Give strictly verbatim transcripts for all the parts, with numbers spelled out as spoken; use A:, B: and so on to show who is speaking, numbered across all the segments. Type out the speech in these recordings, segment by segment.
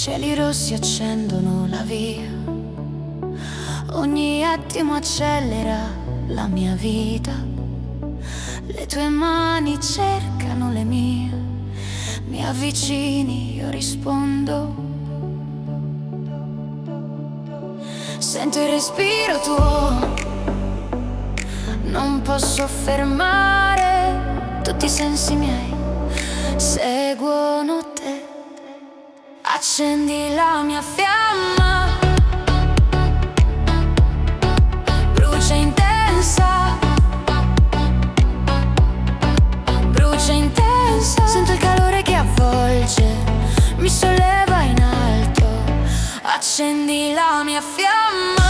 A: Cieli rossi accendono la via, ogni attimo accelera la mia vita. Le tue mani cercano le mie, mi avvicini, io rispondo. Sento il respiro tuo, non posso fermare, tutti i sensi miei seguono te. Accendi la mia fiamma, brucia intensa, brucia intensa. Sento il calore che avvolge, mi solleva in alto. Accendi la mia fiamma,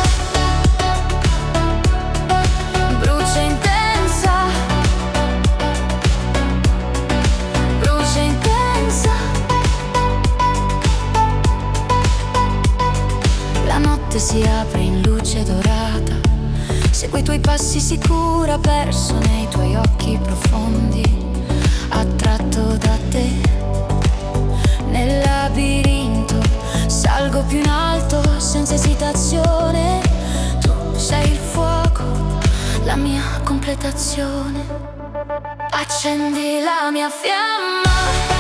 A: brucia intensa, brucia intensa. La notte si apre in luce dorata, segui i tuoi passi sicura, perso nei tuoi occhi profondi, attratto da te. Nel labirinto salgo più in alto senza esitazione. Tu sei il fuoco, la mia completazione. Accendi la mia fiamma,